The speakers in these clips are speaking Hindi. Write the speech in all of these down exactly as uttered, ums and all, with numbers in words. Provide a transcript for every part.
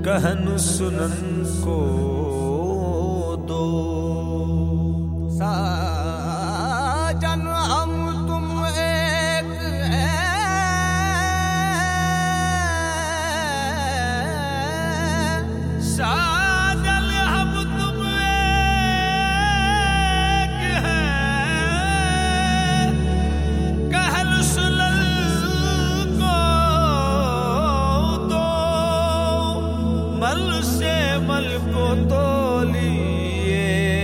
कहन सुनन को दो। साजन हम तुम एक है, साजन हम तुम एक है, कहन सुनन को दो। मल से मल को तोलिए,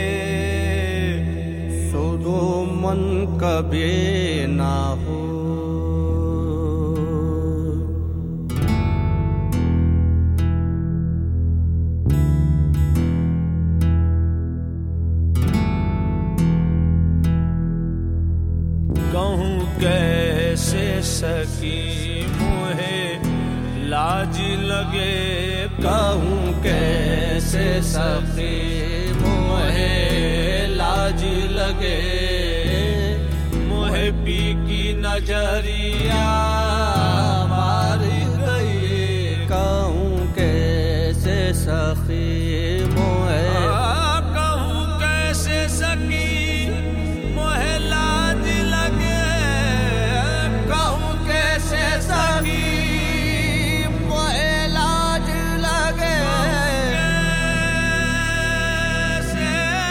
सो दो मन कभी ना हो। कहूँ कैसे सकी मोहे लाज लगे, कहूँ कैसे सखी मोहे लाज लगे। मोहे पी की नजरिया मार गई। कहूँ कैसे सखी मोहे, कहूँ कैसे सकी मोहे लाज लगे। कहूँ कैसे सखी मोहे लाज लगे। कैसे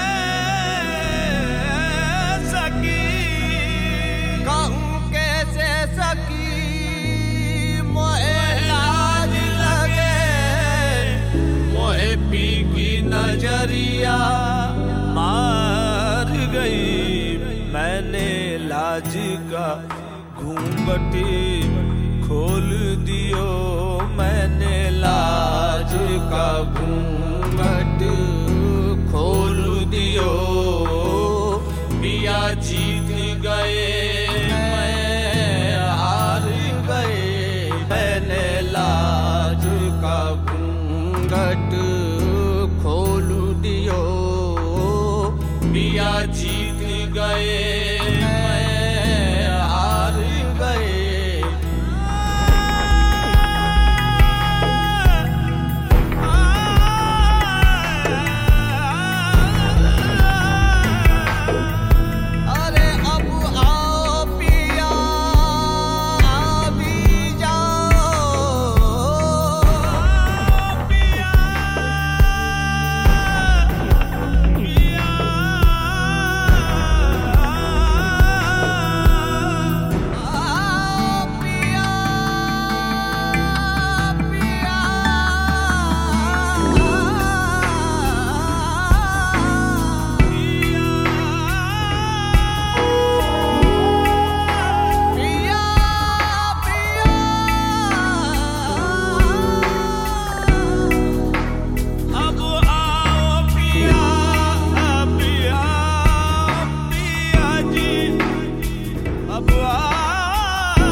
सकी, कहूँ कैसे सखी मोहे लाज लगे। मोहे पी की नजरिया मार गई। मैंने लाज का घूंघट खोल दियो, मैंने लाज का घूंघट खोल दियो। पिया जीत गए मैं हार गए। मैंने लाज का घूंघट खोल दियो। पिया जीत गए मैं हार गए। अरे अब आओ पिया भी जाओ। पिया पिया आओ पिया पिया। पिया पिया। अब आओ पिया पिया पिया जी। अब आओ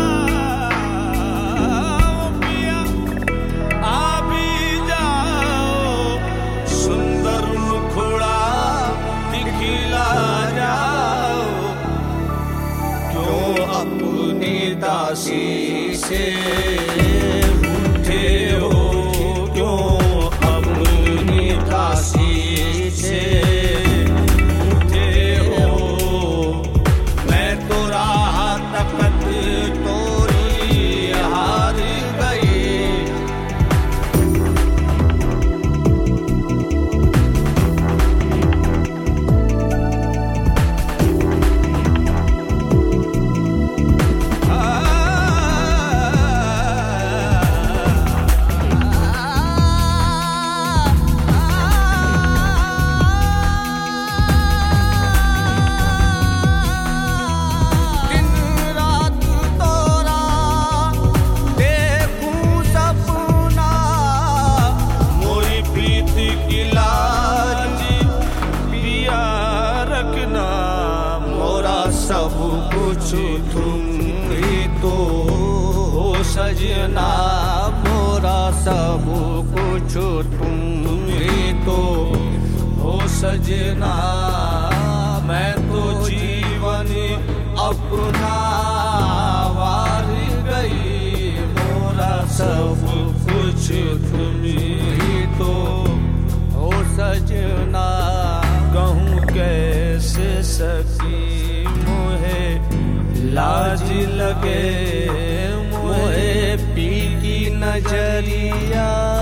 पिया, आ भी जाओ। सुंदर मुखड़ा दिखला जाओ। क्यों अपनी दासी से उठे हो? क्यों अपनी दासी से उठे हो? मैं तो राह तकत तोरी हार गई। दिन रात तोरा देखूं सपना। मोरी प्रीत की लाज पिया रखना। मोरा सब कुछ तुम ही तो हो सजना। मोरा सब कुछ तुम ही तो हो सजना। मैं तो जीवन अपना वार गई। मोरा सब कुछ तुम ही लगे मोहे पी की नजरिया।